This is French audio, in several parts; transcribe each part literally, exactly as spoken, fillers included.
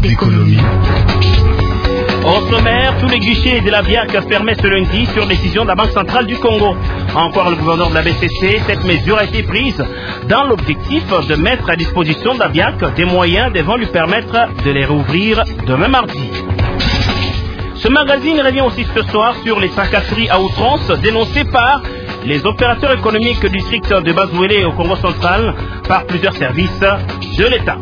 d'économie. Au sommaire, tous les guichets de la B I A C fermés ce lundi sur décision de la Banque centrale du Congo. Encore le gouverneur de la B C C, cette mesure a été prise dans l'objectif de mettre à disposition de la B I A C des moyens devant lui permettre de les rouvrir demain mardi. Ce magazine revient aussi ce soir sur les tracasseries à outrance dénoncées par les opérateurs économiques du district de Bazouélé au Congo central par plusieurs services de l'État.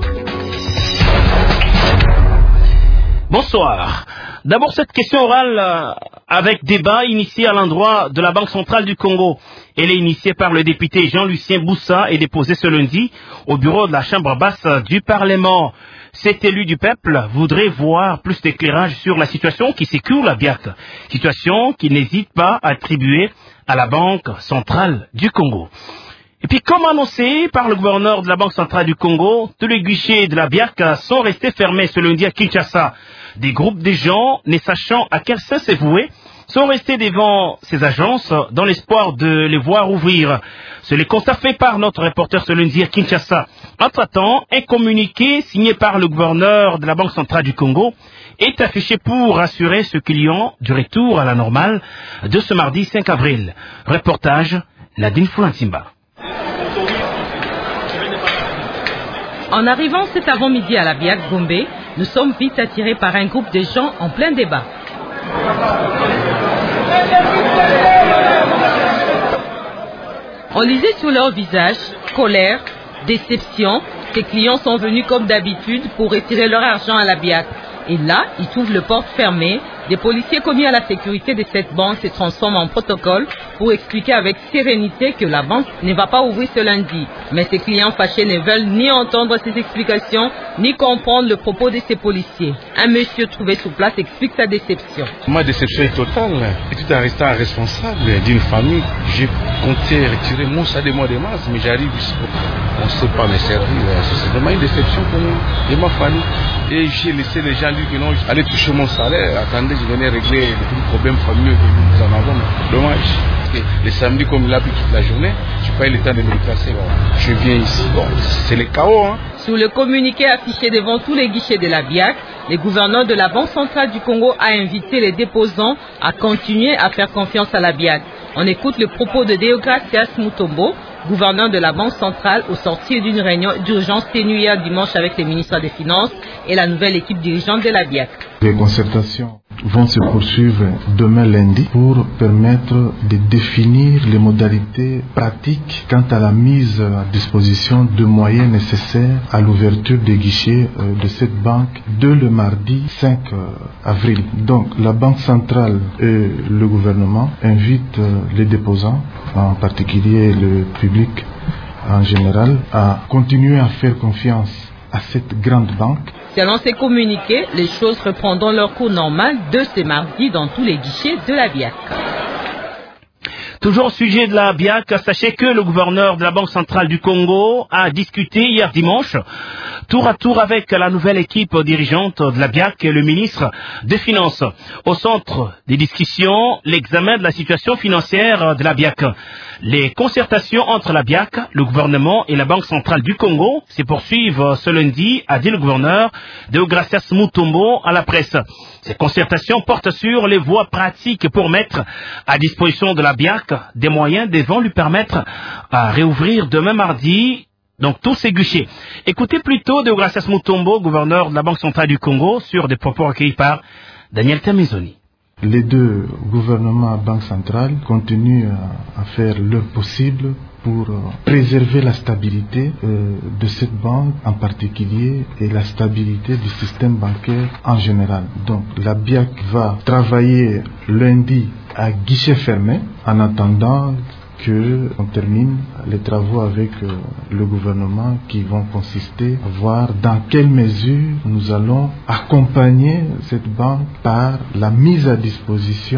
Bonsoir. D'abord cette question orale avec débat initié à l'endroit de la Banque centrale du Congo. Elle est initiée par le député Jean-Lucien Boussa et déposée ce lundi au bureau de la Chambre basse du Parlement. Cet élu du peuple voudrait voir plus d'éclairage sur la situation qui sécure la B I A C. Situation qu'il n'hésite pas à attribuer à la Banque centrale du Congo. Et puis, comme annoncé par le gouverneur de la Banque centrale du Congo, tous les guichets de la B I A C sont restés fermés ce lundi à Kinshasa. Des groupes de gens, ne sachant à quel sens se vouer, sont restés devant ces agences dans l'espoir de les voir ouvrir. C'est le constat fait par notre reporter ce lundi à Kinshasa. Entre-temps, un communiqué signé par le gouverneur de la Banque centrale du Congo est affiché pour assurer ceux qui y ont du retour à la normale de ce mardi cinq avril. Reportage Nadine Foulantimba. En arrivant cet avant-midi à la B I A C Gombe, nous sommes vite attirés par un groupe de gens en plein débat. On lisait sur leur visage colère, déception. Ces clients sont venus comme d'habitude pour retirer leur argent à la B I A C. Et là, ils trouvent le porte fermé. Des policiers commis à la sécurité de cette banque se transforment en protocole pour expliquer avec sérénité que la banque ne va pas ouvrir ce lundi. Mais ces clients fâchés ne veulent ni entendre ces explications, ni comprendre le propos de ces policiers. Un monsieur trouvé sur place explique sa déception. Ma déception est totale. Et tout en restant responsable d'une famille, j'ai compté retirer mon salaire des mois de mars, mais j'arrive ici. On ne sait pas me servir. C'est vraiment une déception pour moi et ma famille. Et j'ai laissé les gens dire que non, j'allais toucher mon salaire. Attendez, je venais régler les problèmes familiaux que nous en avons. Dommage. Parce que les samedis, comme il a pris toute la journée, je n'ai pas eu le temps de me déplacer. Bon, je viens ici. Bon, c'est le chaos. Hein. Sous le communiqué affiché devant tous les guichets de la B I A C, le gouverneur de la Banque centrale du Congo a invité les déposants à continuer à faire confiance à la B I A C. On écoute le propos de Deogracias Mutombo, gouverneur de la Banque centrale, au sortir d'une réunion d'urgence tenue hier dimanche avec les ministres des Finances et la nouvelle équipe dirigeante de la B I A C. Les concertations vont se poursuivre demain lundi pour permettre de définir les modalités pratiques quant à la mise à disposition de moyens nécessaires à l'ouverture des guichets de cette banque dès le mardi cinq avril. Donc la Banque centrale et le gouvernement invitent les déposants, en particulier le public en général, à continuer à faire confiance à cette grande banque. Selon ces communiqués, les choses reprendront leur cours normal de ce mardi dans tous les guichets de la B I A C. Toujours au sujet de la B I A C, sachez que le gouverneur de la Banque centrale du Congo a discuté hier dimanche, tour à tour avec la nouvelle équipe dirigeante de la B I A C et le ministre des Finances. Au centre des discussions, l'examen de la situation financière de la B I A C. Les concertations entre la B I A C, le gouvernement et la Banque centrale du Congo se poursuivent ce lundi, a dit le gouverneur Deogracias Mutombo à la presse. Ces concertations portent sur les voies pratiques pour mettre à disposition de la B I A C des moyens devant lui permettre à réouvrir demain mardi donc tous ces guichets. Écoutez plutôt Deogracias Mutombo, gouverneur de la Banque centrale du Congo, sur des propos recueillis par Daniel Tamizoni. Les deux gouvernements et Banque centrale continuent à faire leur possible pour préserver la stabilité de cette banque en particulier et la stabilité du système bancaire en général. Donc la B I A C va travailler lundi à guichet fermé en attendant qu'on termine les travaux avec euh, le gouvernement qui vont consister à voir dans quelle mesure nous allons accompagner cette banque par la mise à disposition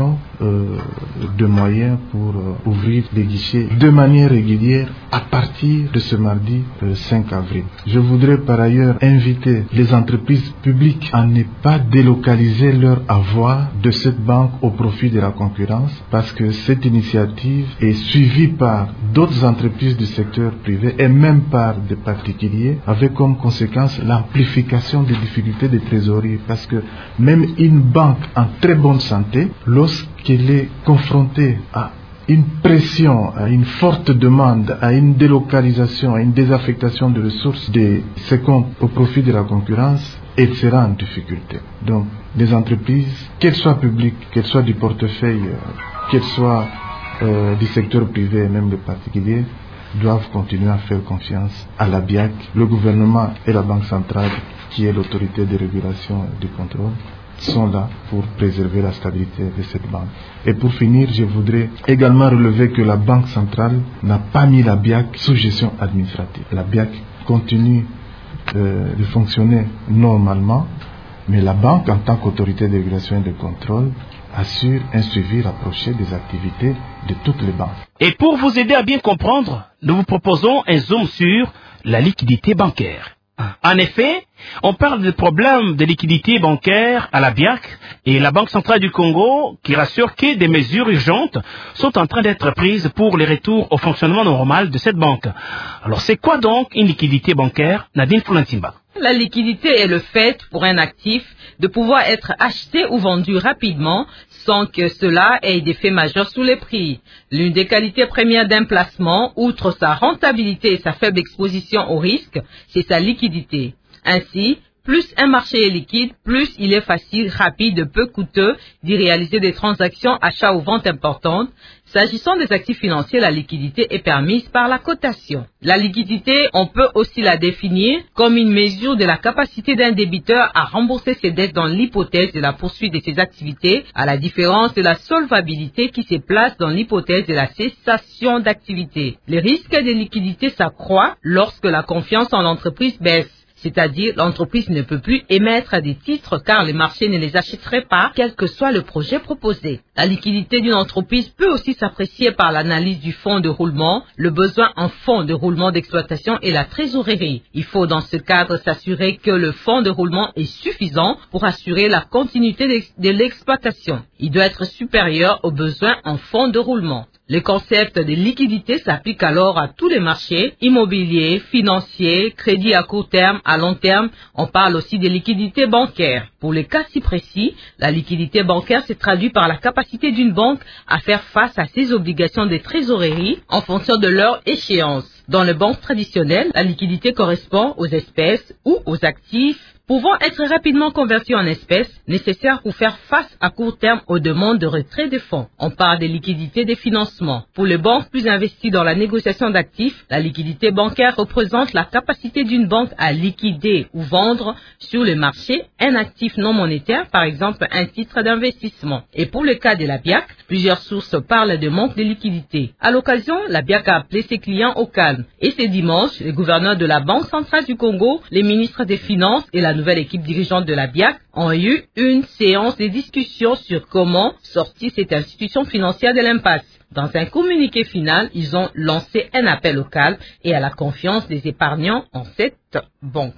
euh, de moyens pour euh, ouvrir les guichets de manière régulière à partir de ce mardi euh, cinq avril. Je voudrais par ailleurs inviter les entreprises publiques à ne pas délocaliser leur avoir de cette banque au profit de la concurrence, parce que cette initiative est suivie par d'autres entreprises du secteur privé et même par des particuliers, avec comme conséquence l'amplification des difficultés de trésorerie, parce que même une banque en très bonne santé, lorsqu'elle est confrontée à une pression, à une forte demande, à une délocalisation, à une désaffectation de ressources de ses comptes au profit de la concurrence, elle sera en difficulté. Donc, les entreprises, qu'elles soient publiques, qu'elles soient du portefeuille, qu'elles soient euh, du secteur privé et même des particuliers, doivent continuer à faire confiance à la B I A C, le gouvernement et la Banque centrale, qui est l'autorité de régulation et du contrôle, sont là pour préserver la stabilité de cette banque. Et pour finir, je voudrais également relever que la Banque centrale n'a pas mis la B I A C sous gestion administrative. La B I A C continue euh, de fonctionner normalement, mais la banque, en tant qu'autorité de régulation et de contrôle, assure un suivi rapproché des activités de toutes les banques. Et pour vous aider à bien comprendre, nous vous proposons un zoom sur la liquidité bancaire. En effet, on parle de problèmes de liquidité bancaire à la B I A C et la Banque centrale du Congo qui rassure que des mesures urgentes sont en train d'être prises pour le retour au fonctionnement normal de cette banque. Alors c'est quoi donc une liquidité bancaire, Nadine Fulantimba? La liquidité est le fait pour un actif de pouvoir être acheté ou vendu rapidement sans que cela ait d'effet majeur sur les prix. L'une des qualités premières d'un placement, outre sa rentabilité et sa faible exposition au risque, c'est sa liquidité. Ainsi, plus un marché est liquide, plus il est facile, rapide, peu coûteux d'y réaliser des transactions achats ou ventes importantes. S'agissant des actifs financiers, la liquidité est permise par la cotation. La liquidité, on peut aussi la définir comme une mesure de la capacité d'un débiteur à rembourser ses dettes dans l'hypothèse de la poursuite de ses activités, à la différence de la solvabilité qui se place dans l'hypothèse de la cessation d'activité. Le risque de liquidité s'accroît lorsque la confiance en l'entreprise baisse. C'est-à-dire l'entreprise ne peut plus émettre des titres car le marché ne les achèterait pas, quel que soit le projet proposé. La liquidité d'une entreprise peut aussi s'apprécier par l'analyse du fonds de roulement, le besoin en fonds de roulement d'exploitation et la trésorerie. Il faut dans ce cadre s'assurer que le fonds de roulement est suffisant pour assurer la continuité de l'exploitation. Il doit être supérieur aux besoins en fonds de roulement. Le concept de liquidité s'applique alors à tous les marchés, immobiliers, financiers, crédits à court terme, à long terme. On parle aussi de liquidité bancaire. Pour les cas si précis, la liquidité bancaire se traduit par la capacité d'une banque à faire face à ses obligations de trésorerie en fonction de leur échéance. Dans les banques traditionnelles, la liquidité correspond aux espèces ou aux actifs pouvant être rapidement convertis en espèces nécessaires pour faire face à court terme aux demandes de retrait de fonds. On parle de liquidité des financements. Pour les banques plus investies dans la négociation d'actifs, la liquidité bancaire représente la capacité d'une banque à liquider ou vendre sur le marché un actif non monétaire, par exemple un titre d'investissement. Et pour le cas de la B I A C, plusieurs sources parlent de manque de liquidité. À l'occasion, la B I A C a appelé ses clients au calme. Et ce dimanche, le gouverneur de la Banque centrale du Congo, les ministres des Finances et la nouvelle équipe dirigeante de la B I A C ont eu une séance de discussion sur comment sortir cette institution financière de l'impasse. Dans un communiqué final, ils ont lancé un appel au calme et à la confiance des épargnants en cette banque.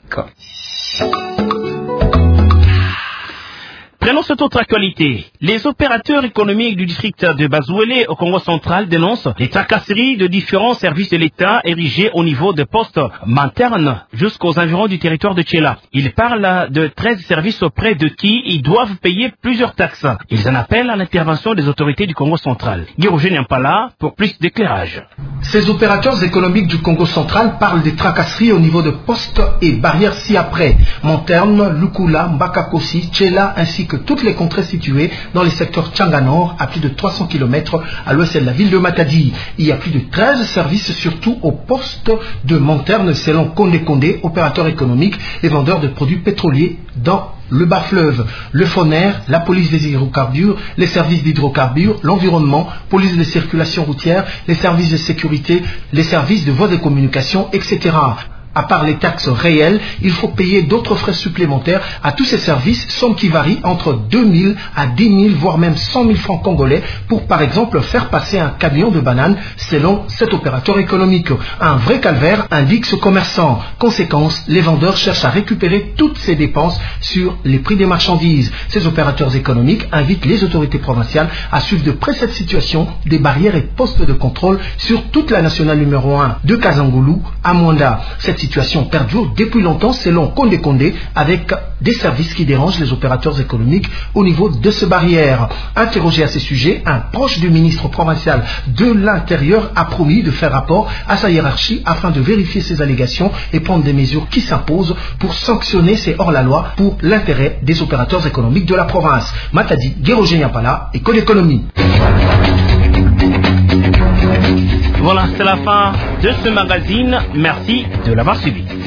Prenons cette autre actualité. Les opérateurs économiques du district de Bazouélé au Congo central dénoncent les tracasseries de différents services de l'État érigés au niveau de postes Manterne jusqu'aux environs du territoire de Tchela. Ils parlent de treize services auprès de qui ils doivent payer plusieurs taxes. Ils en appellent à l'intervention des autorités du Congo central. Guy-Roger Nyampala pour plus d'éclairage. Ces opérateurs économiques du Congo central parlent des tracasseries au niveau de postes et barrières ci-après. Manterne, Lukula, Mbakakosi, Tchela ainsi que toutes les contrées situées dans les secteurs Tchanganor à plus de trois cents kilomètres à l'ouest de la ville de Matadi. Il y a plus de treize services surtout au poste de Manterne selon Condé Condé, opérateur économique et vendeur de produits pétroliers dans le bas-fleuve, le Foner, la police des hydrocarbures, les services d'hydrocarbures, l'environnement, police de circulation routière, les services de sécurité, les services de voies de communication, et cetera. À part les taxes réelles, il faut payer d'autres frais supplémentaires à tous ces services, somme qui varie entre deux mille à dix mille, voire même cent mille francs congolais pour, par exemple, faire passer un camion de bananes selon cet opérateur économique. Un vrai calvaire, indique ce commerçant. Conséquence, les vendeurs cherchent à récupérer toutes ces dépenses sur les prix des marchandises. Ces opérateurs économiques invitent les autorités provinciales à suivre de près cette situation des barrières et postes de contrôle sur toute la nationale numéro un de Kazangoulou à Mwanda. Cette situation perdure depuis longtemps selon Condé Condé avec des services qui dérangent les opérateurs économiques au niveau de ces barrières. Interrogé à ces sujets, un proche du ministre provincial de l'Intérieur a promis de faire rapport à sa hiérarchie afin de vérifier ces allégations et prendre des mesures qui s'imposent pour sanctionner ces hors-la-loi pour l'intérêt des opérateurs économiques de la province. Matadi, Guérogé Niapala, École d'économie. Voilà, c'est la fin de ce magazine. Merci de l'avoir suivi.